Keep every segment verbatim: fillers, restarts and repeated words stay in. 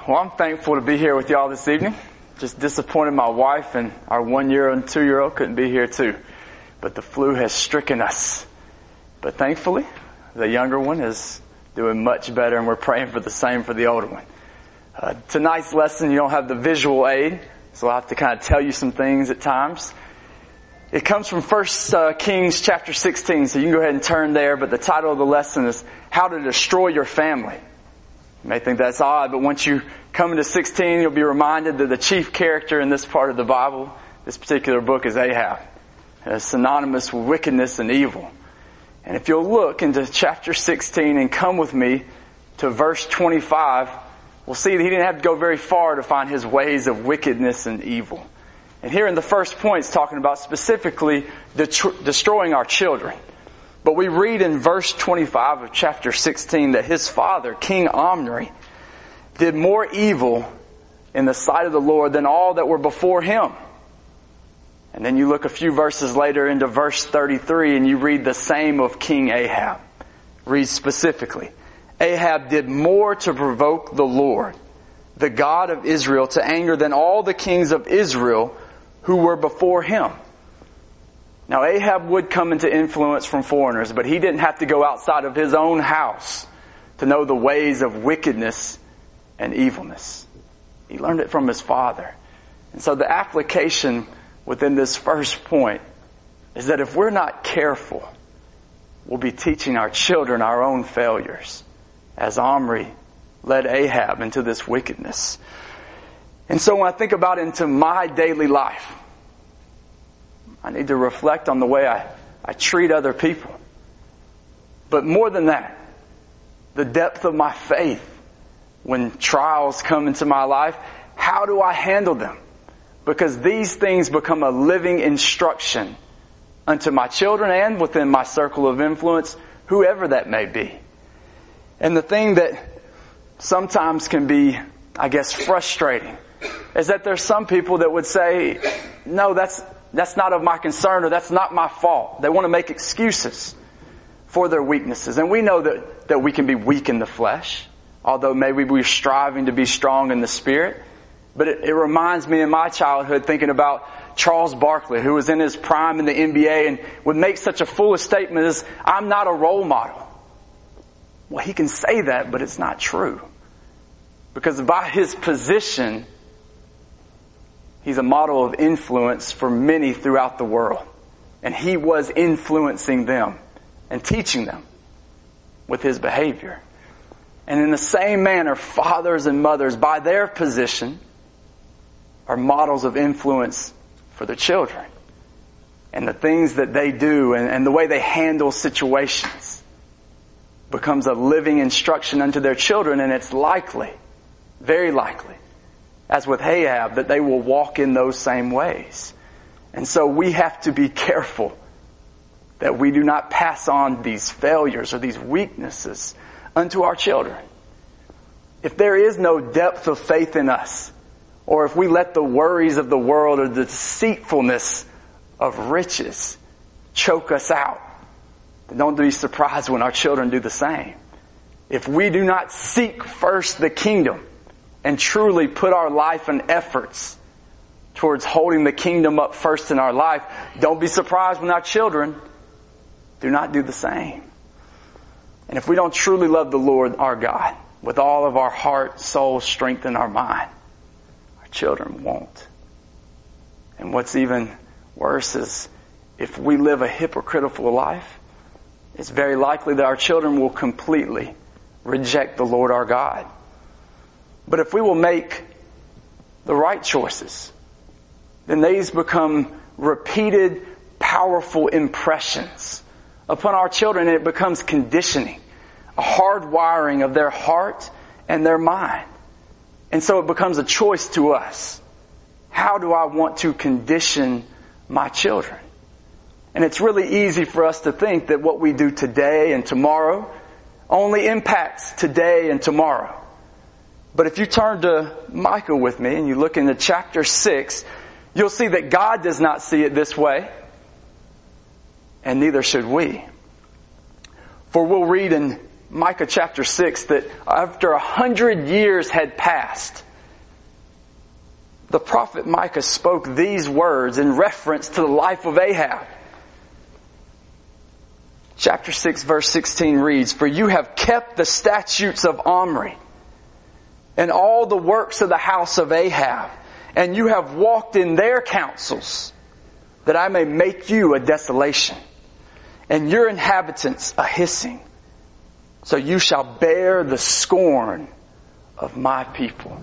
Well, I'm thankful to be here with y'all this evening. Just disappointed my wife and our one-year-old and two-year-old couldn't be here too. But the flu has stricken us. But thankfully, the younger one is doing much better, and we're praying for the same for the older one. Uh, tonight's lesson, you don't have the visual aid, so I'll have to kind of tell you some things at times. It comes from First uh, Kings chapter sixteen, so you can go ahead and turn there, but the title of the lesson is How to Destroy Your Family. You may think that's odd, but once you come into sixteen, you'll be reminded that the chief character in this part of the Bible, this particular book, is Ahab. It's synonymous with wickedness and evil. And if you'll look into chapter sixteen and come with me to verse twenty-five, we'll see that he didn't have to go very far to find his ways of wickedness and evil. And here in the first point, it's talking about specifically det- destroying our children. But we read in verse twenty-five of chapter sixteen that his father, King Omri, did more evil in the sight of the Lord than all that were before him. And then you look a few verses later into verse thirty-three and you read the same of King Ahab. Read specifically. Ahab did more to provoke the Lord, the God of Israel, to anger than all the kings of Israel who were before him. Now Ahab would come into influence from foreigners, but he didn't have to go outside of his own house to know the ways of wickedness and evilness. He learned it from his father. And so the application within this first point is that if we're not careful, we'll be teaching our children our own failures, as Omri led Ahab into this wickedness. And so when I think about into my daily life, I need to reflect on the way I, I treat other people. But more than that, the depth of my faith when trials come into my life, how do I handle them? Because these things become a living instruction unto my children and within my circle of influence, whoever that may be. And the thing that sometimes can be, I guess, frustrating is that there's some people that would say, no, that's that's not of my concern, or that's not my fault. They want to make excuses for their weaknesses. And we know that, that we can be weak in the flesh, although maybe we're striving to be strong in the spirit. But it, it reminds me in my childhood thinking about Charles Barkley, who was in his prime in the N B A and would make such a foolish statement as, I'm not a role model. Well, he can say that, but it's not true. Because by his position, he's a model of influence for many throughout the world. And he was influencing them and teaching them with his behavior. And in the same manner, fathers and mothers, by their position, are models of influence for their children. And the things that they do and, and the way they handle situations becomes a living instruction unto their children, and it's likely, very likely, as with Ahab, that they will walk in those same ways. And so we have to be careful that we do not pass on these failures or these weaknesses unto our children. If there is no depth of faith in us, or if we let the worries of the world or the deceitfulness of riches choke us out, then don't be surprised when our children do the same. If we do not seek first the kingdom and truly put our life and efforts towards holding the kingdom up first in our life, don't be surprised when our children do not do the same. And if we don't truly love the Lord our God with all of our heart, soul, strength, and our mind, our children won't. And what's even worse is if we live a hypocritical life, it's very likely that our children will completely reject the Lord our God. But if we will make the right choices, then these become repeated, powerful impressions upon our children, and it becomes conditioning, a hard wiring of their heart and their mind. And so it becomes a choice to us. How do I want to condition my children? And it's really easy for us to think that what we do today and tomorrow only impacts today and tomorrow. But if you turn to Micah with me and you look into chapter six, you'll see that God does not see it this way, and neither should we. For we'll read in Micah chapter six that after a hundred years had passed, the prophet Micah spoke these words in reference to the life of Ahab. Chapter six verse sixteen reads, "For you have kept the statutes of Omri and all the works of the house of Ahab, and you have walked in their counsels, that I may make you a desolation, and your inhabitants a hissing. So you shall bear the scorn of my people."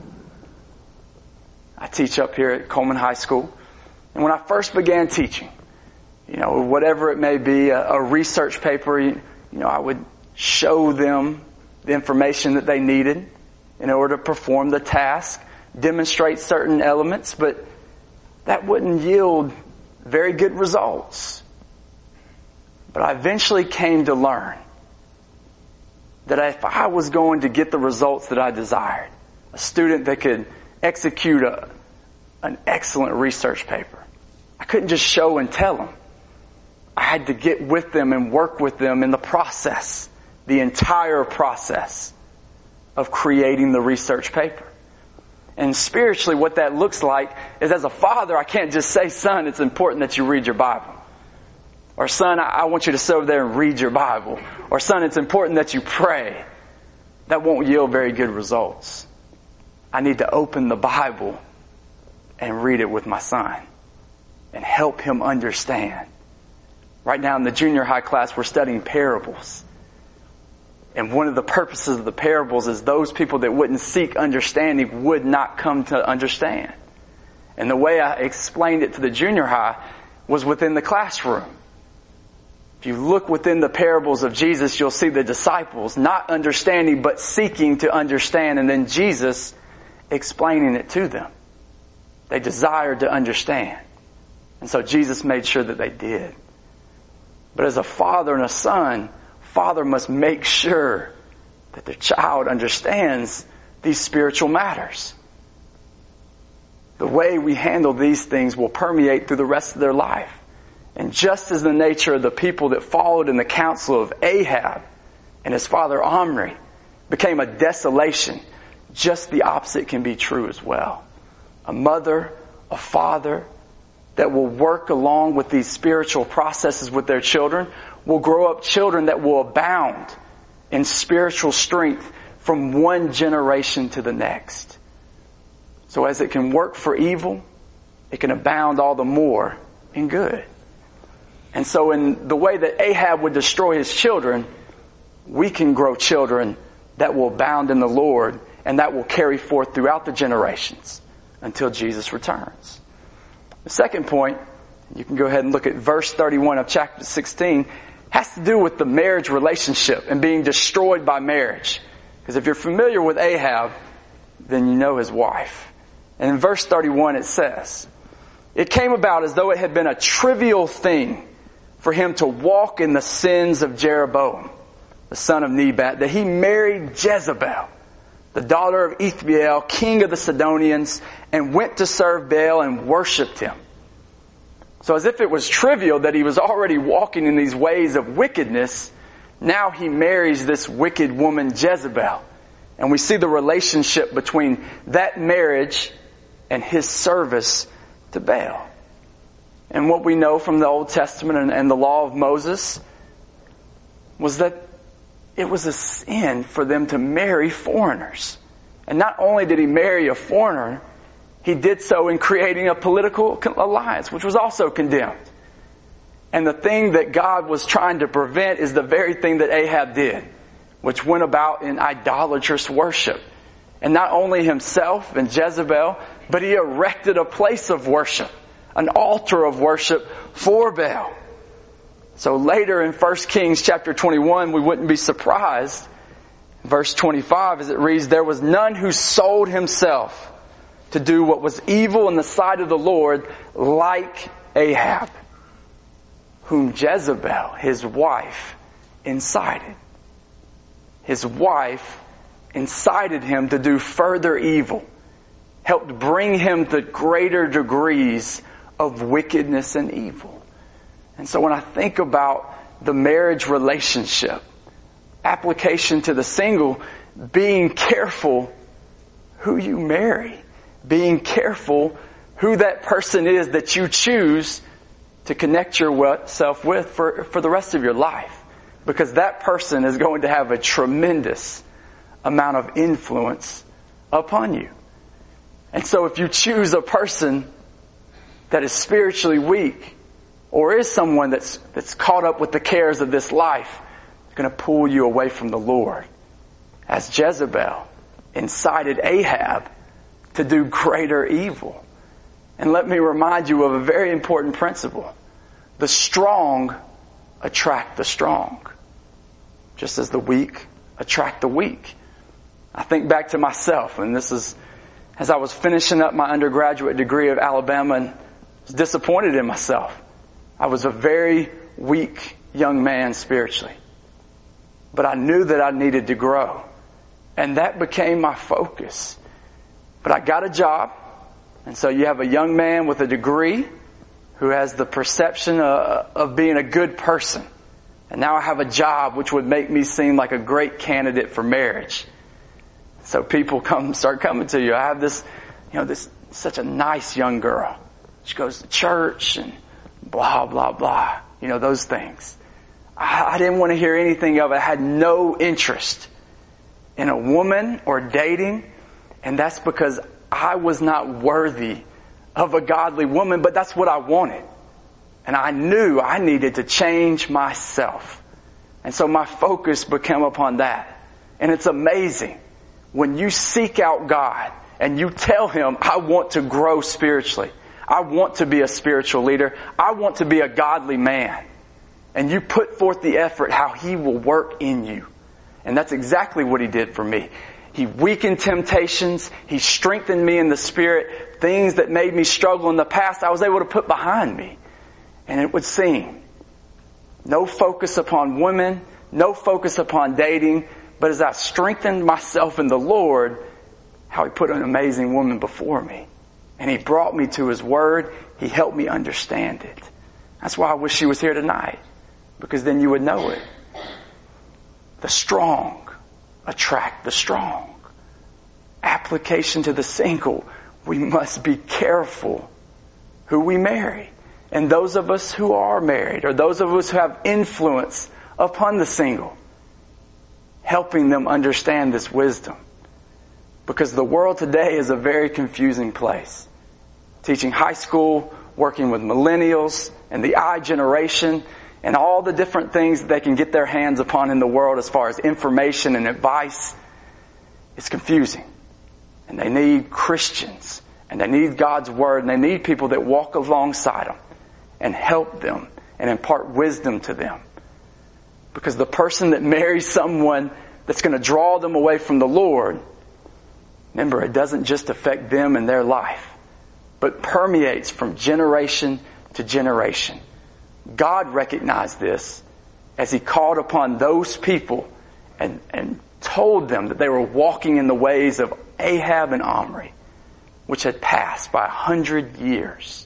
I teach up here at Coleman High School, and when I first began teaching, you know, whatever it may be, a, a research paper, you, you know, I would show them the information that they needed in order to perform the task, demonstrate certain elements, but that wouldn't yield very good results. But I eventually came to learn that if I was going to get the results that I desired, a student that could execute a, an excellent research paper, I couldn't just show and tell them. I had to get with them and work with them in the process, the entire process of creating the research paper. And spiritually, what that looks like is, as a father, I can't just say, "Son, it's important that you read your Bible." Or, "Son, I want you to sit over there and read your Bible." Or, "Son, it's important that you pray." That won't yield very good results. I need to open the Bible and read it with my son and help him understand. Right now in the junior high class, we're studying parables. And one of the purposes of the parables is those people that wouldn't seek understanding would not come to understand. And the way I explained it to the junior high was within the classroom. If you look within the parables of Jesus, you'll see the disciples not understanding but seeking to understand, and then Jesus explaining it to them. They desired to understand. And so Jesus made sure that they did. But as a father and a son, father must make sure that their child understands these spiritual matters. The way we handle these things will permeate through the rest of their life. And just as the nature of the people that followed in the counsel of Ahab and his father Omri became a desolation, just the opposite can be true as well. A mother, a father that will work along with these spiritual processes with their children will grow up children that will abound in spiritual strength from one generation to the next. So as it can work for evil, it can abound all the more in good. And so in the way that Ahab would destroy his children, we can grow children that will abound in the Lord and that will carry forth throughout the generations until Jesus returns. The second point, you can go ahead and look at verse thirty-one of chapter sixteen, has to do with the marriage relationship and being destroyed by marriage. Because if you're familiar with Ahab, then you know his wife. And in verse thirty-one it says, "It came about as though it had been a trivial thing for him to walk in the sins of Jeroboam, the son of Nebat, that he married Jezebel, the daughter of Ethbaal, king of the Sidonians, and went to serve Baal and worshipped him." So as if it was trivial that he was already walking in these ways of wickedness, now he marries this wicked woman Jezebel. And we see the relationship between that marriage and his service to Baal. And what we know from the Old Testament and, and the law of Moses was that it was a sin for them to marry foreigners. And not only did he marry a foreigner, he did so in creating a political alliance, which was also condemned. And the thing that God was trying to prevent is the very thing that Ahab did, which went about in idolatrous worship. And not only himself and Jezebel, but he erected a place of worship, an altar of worship for Baal. So later in First Kings chapter twenty-one, we wouldn't be surprised. Verse twenty-five, as it reads, "There was none who sold himself to do what was evil in the sight of the Lord like Ahab, whom Jezebel, his wife, incited." His wife incited him to do further evil, helped bring him to greater degrees of wickedness and evil. And so when I think about the marriage relationship application to the single, being careful who you marry. Being careful who that person is that you choose to connect yourself with for, for the rest of your life. Because that person is going to have a tremendous amount of influence upon you. And so if you choose a person that is spiritually weak, or is someone that's, that's caught up with the cares of this life, it's going to pull you away from the Lord. As Jezebel incited Ahab to do greater evil. And let me remind you of a very important principle. The strong attract the strong, just as the weak attract the weak. I think back to myself, and this is as I was finishing up my undergraduate degree at Alabama and was disappointed in myself. I was a very weak young man spiritually. But I knew that I needed to grow. And that became my focus. But I got a job. And so you have a young man with a degree who has the perception of, of being a good person. And now I have a job which would make me seem like a great candidate for marriage. So people come, start coming to you. I have this, you know, this, such a nice young girl. She goes to church and blah, blah, blah. You know, those things. I, I didn't want to hear anything of it. I had no interest in a woman or dating. And that's because I was not worthy of a godly woman, but that's what I wanted. And I knew I needed to change myself. And so my focus became upon that. And it's amazing. When you seek out God and you tell Him, I want to grow spiritually. I want to be a spiritual leader. I want to be a godly man. And you put forth the effort, how He will work in you. And that's exactly what He did for me. He weakened temptations. He strengthened me in the Spirit. Things that made me struggle in the past, I was able to put behind me. And it would seem no focus upon women, no focus upon dating, but as I strengthened myself in the Lord, how He put an amazing woman before me. And He brought me to His Word. He helped me understand it. That's why I wish she was here tonight. Because then you would know it. The strong attract the strong. Application to the single. We must be careful who we marry. And those of us who are married, or those of us who have influence upon the single, helping them understand this wisdom. Because the world today is a very confusing place. Teaching high school, working with millennials and the I generation, and all the different things that they can get their hands upon in the world as far as information and advice. It's confusing. And they need Christians. And they need God's Word. And they need people that walk alongside them and help them and impart wisdom to them. Because the person that marries someone that's going to draw them away from the Lord, remember, it doesn't just affect them and their life, but permeates from generation to generation. God recognized this as He called upon those people and, and told them that they were walking in the ways of Ahab and Omri, which had passed by a hundred years.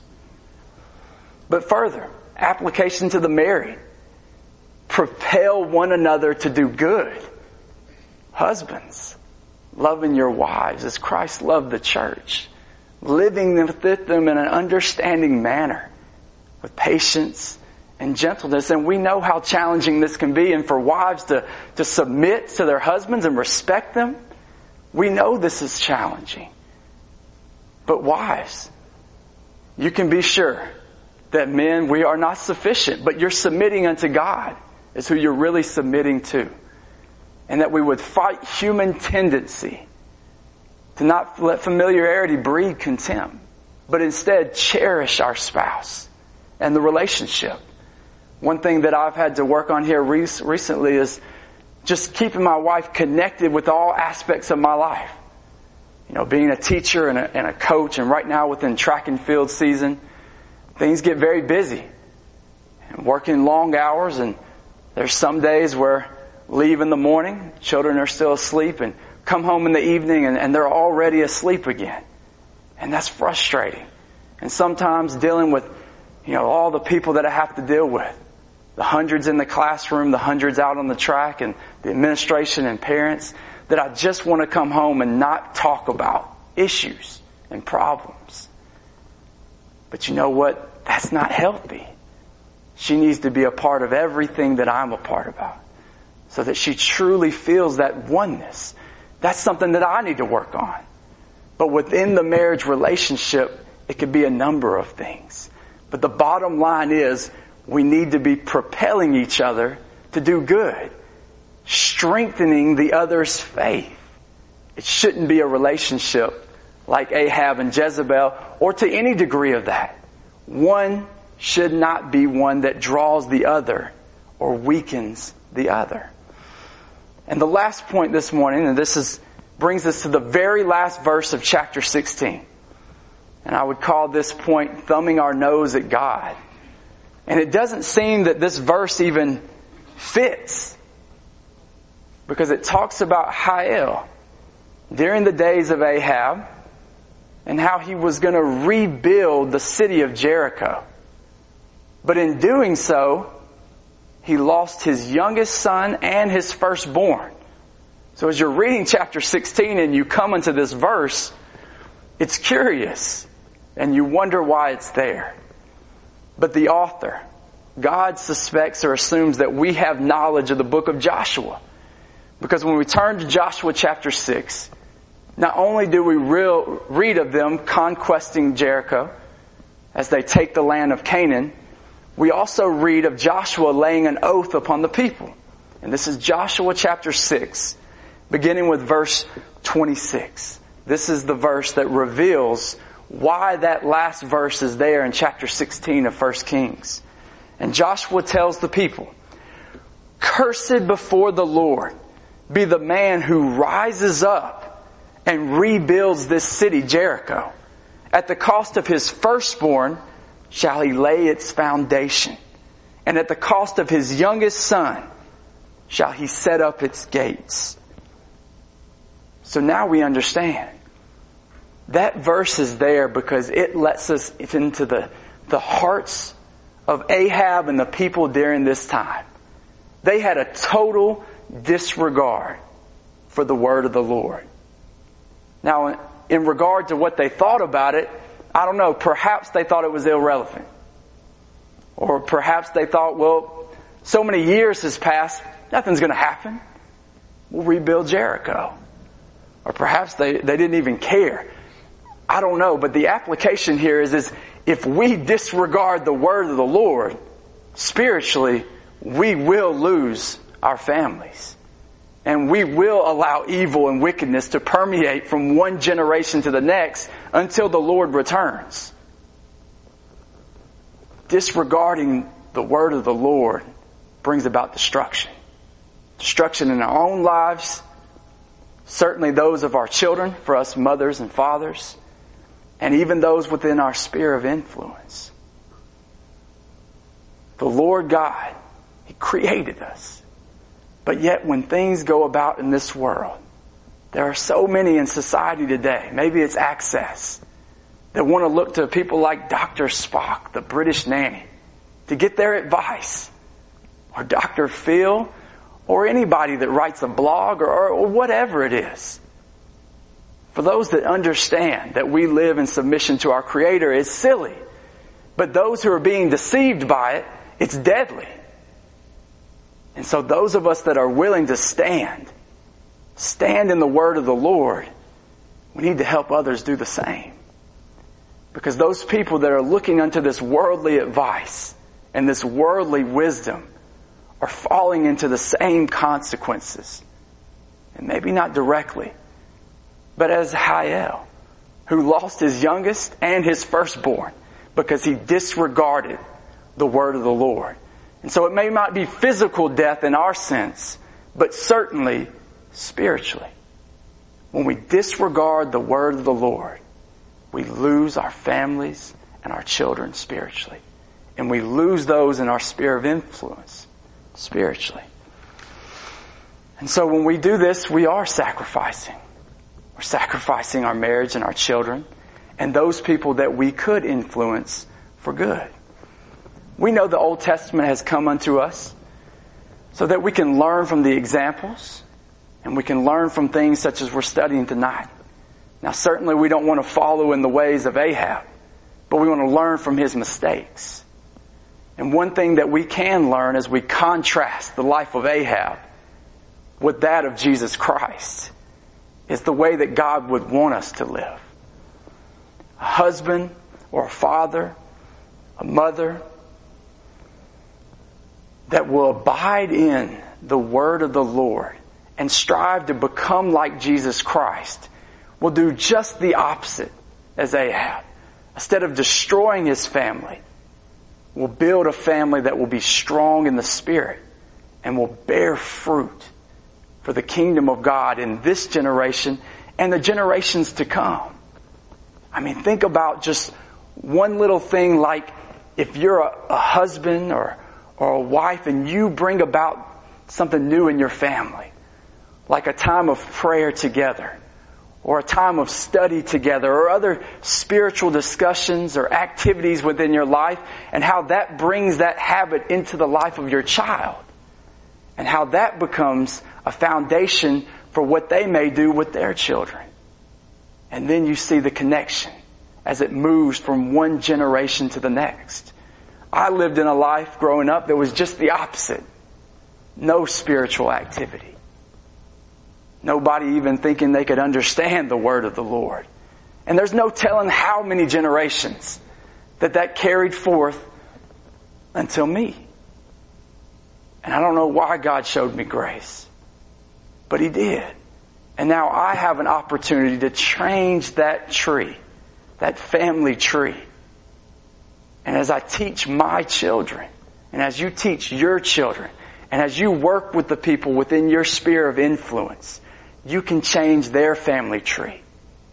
But further, application to the married. Propel one another to do good. Husbands, loving your wives as Christ loved the church. Living with them in an understanding manner. With patience and gentleness. And we know how challenging this can be. And for wives to, to submit to their husbands and respect them, we know this is challenging. But wives, you can be sure that men, we are not sufficient. But you're submitting unto God is who you're really submitting to. And that we would fight human tendency to not let familiarity breed contempt, but instead cherish our spouse and the relationship. One thing that I've had to work on here recently is just keeping my wife connected with all aspects of my life. You know, being a teacher and a, and a coach, and right now within track and field season, things get very busy. And working long hours, and there's some days where leave in the morning, children are still asleep, and come home in the evening and, and they're already asleep again. And that's frustrating. And sometimes dealing with, you know, all the people that I have to deal with. The hundreds in the classroom, the hundreds out on the track, and the administration and parents, that I just want to come home and not talk about issues and problems. But you know what? That's not healthy. She needs to be a part of everything that I'm a part about, so that she truly feels that oneness. That's something that I need to work on. But within the marriage relationship, it could be a number of things. But the bottom line is, we need to be propelling each other to do good, strengthening the other's faith. It shouldn't be a relationship like Ahab and Jezebel, or to any degree of that. One should not be one that draws the other or weakens the other. And the last point this morning, and this is brings us to the very last verse of chapter sixteen. And I would call this point thumbing our nose at God. And it doesn't seem that this verse even fits, because it talks about Hiel during the days of Ahab and how he was going to rebuild the city of Jericho. But in doing so, he lost his youngest son and his firstborn. So as you're reading chapter sixteen and you come into this verse, it's curious and you wonder why it's there. But the author, God suspects or assumes that we have knowledge of the book of Joshua. Because when we turn to Joshua chapter six, not only do we real, read of them conquesting Jericho as they take the land of Canaan, we also read of Joshua laying an oath upon the people. And this is Joshua chapter six, beginning with verse twenty-six. This is the verse that reveals why that last verse is there in chapter sixteen of First Kings. And Joshua tells the people, "Cursed before the Lord be the man who rises up and rebuilds this city, Jericho. At the cost of his firstborn shall he lay its foundation, and at the cost of his youngest son shall he set up its gates." So now we understand. That verse is there because it lets us into the, the hearts of Ahab and the people during this time. They had a total disregard for the word of the Lord. Now, in regard to what they thought about it, I don't know, perhaps they thought it was irrelevant. Or perhaps they thought, well, so many years has passed, nothing's going to happen. We'll rebuild Jericho. Or perhaps they, they didn't even care. I don't know, but the application here is, is if we disregard the word of the Lord, spiritually, we will lose our families. And we will allow evil and wickedness to permeate from one generation to the next until the Lord returns. Disregarding the word of the Lord brings about destruction. Destruction in our own lives, certainly those of our children, for us mothers and fathers, and even those within our sphere of influence. The Lord God, He created us. But yet when things go about in this world, there are so many in society today, maybe it's access, that want to look to people like Doctor Spock, the British nanny, to get their advice. Or Doctor Phil, or anybody that writes a blog, or, or whatever it is. For those that understand that we live in submission to our Creator, it's silly. But those who are being deceived by it, it's deadly. And so those of us that are willing to stand, stand in the word of the Lord, we need to help others do the same. Because those people that are looking unto this worldly advice and this worldly wisdom are falling into the same consequences. And maybe not directly, but as Hiel, who lost his youngest and his firstborn because he disregarded the word of the Lord. And so it may not be physical death in our sense, but certainly spiritually. When we disregard the word of the Lord, we lose our families and our children spiritually. And we lose those in our sphere of influence spiritually. And so when we do this, we are sacrificing. We're sacrificing our marriage and our children and those people that we could influence for good. We know the Old Testament has come unto us. so that we can learn from the examples and we can learn from things such as we're studying tonight. Now, certainly we don't want to follow in the ways of Ahab, but we want to learn from his mistakes. And one thing that we can learn as we contrast the life of Ahab with that of Jesus Christ is the way that God would want us to live. A husband or a father, a mother that will abide in the word of the Lord and strive to become like Jesus Christ will do just the opposite as Ahab. Instead of destroying his family, will build a family that will be strong in the Spirit and will bear fruit for the kingdom of God in this generation and the generations to come. I mean, think about just one little thing like if you're a, a husband or, or a wife and you bring about something new in your family, like a time of prayer together, or a time of study together, or other spiritual discussions or activities within your life, and how that brings that habit into the life of your child, and how that becomes a foundation for what they may do with their children. And then you see the connection as it moves from one generation to the next. I lived in a life growing up that was just the opposite. No spiritual activity. Nobody even thinking they could understand the word of the Lord. And there's no telling how many generations that that carried forth until me. And I don't know why God showed me grace, but He did. And now I have an opportunity to change that tree, that family tree. And as I teach my children, and as you teach your children, and as you work with the people within your sphere of influence, you can change their family tree.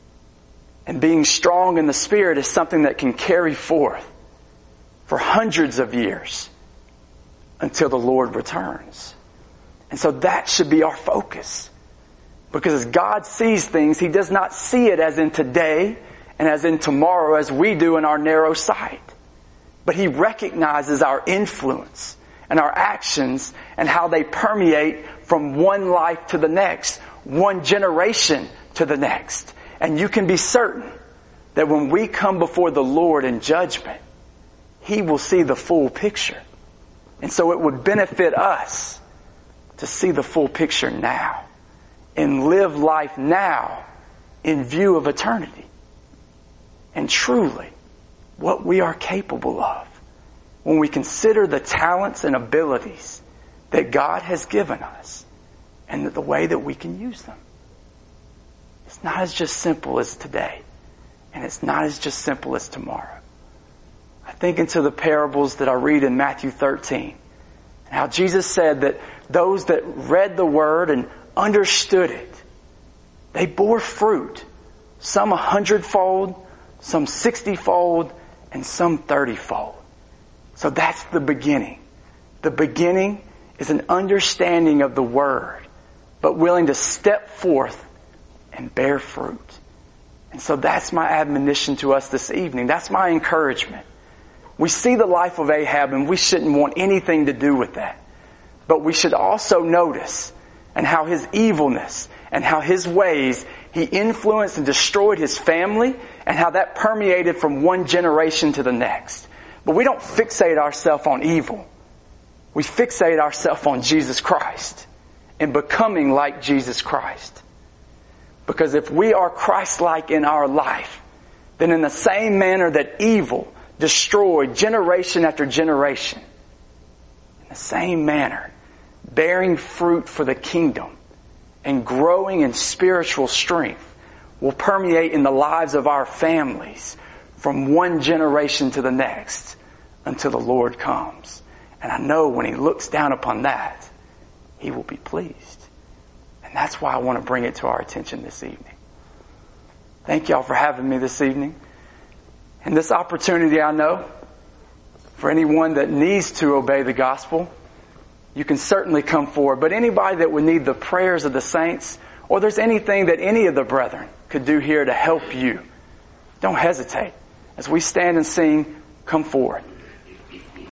And being strong in the Spirit is something that can carry forth for hundreds of years until the Lord returns. And so that should be our focus. Because as God sees things, He does not see it as in today and as in tomorrow as we do in our narrow sight. But He recognizes our influence and our actions and how they permeate from one life to the next, one generation to the next. And you can be certain that when we come before the Lord in judgment, He will see the full picture. And so it would benefit us to see the full picture now and live life now in view of eternity. And truly, what we are capable of when we consider the talents and abilities that God has given us and the way that we can use them. It's not as just simple as today, and it's not as just simple as tomorrow. I think into the parables that I read in Matthew thirteen, and how Jesus said that those that read the Word and understood it, they bore fruit, some a hundredfold, some sixtyfold, and some thirtyfold. So that's the beginning. The beginning is an understanding of the Word, but willing to step forth and bear fruit. And so that's my admonition to us this evening. That's my encouragement. We see the life of Ahab and we shouldn't want anything to do with that. But we should also notice and how his evilness and how his ways, he influenced and destroyed his family and how that permeated from one generation to the next. But we don't fixate ourselves on evil. We fixate ourselves on Jesus Christ and becoming like Jesus Christ. Because if we are Christ-like in our life, then in the same manner that evil destroyed generation after generation, in the same manner, bearing fruit for the kingdom and growing in spiritual strength will permeate in the lives of our families from one generation to the next until the Lord comes. And I know when He looks down upon that, He will be pleased. And that's why I want to bring it to our attention this evening. Thank y'all for having me this evening. And this opportunity, I know, for anyone that needs to obey the gospel, you can certainly come forward. But anybody that would need the prayers of the saints, or there's anything that any of the brethren could do here to help you, don't hesitate. As we stand and sing, come forward.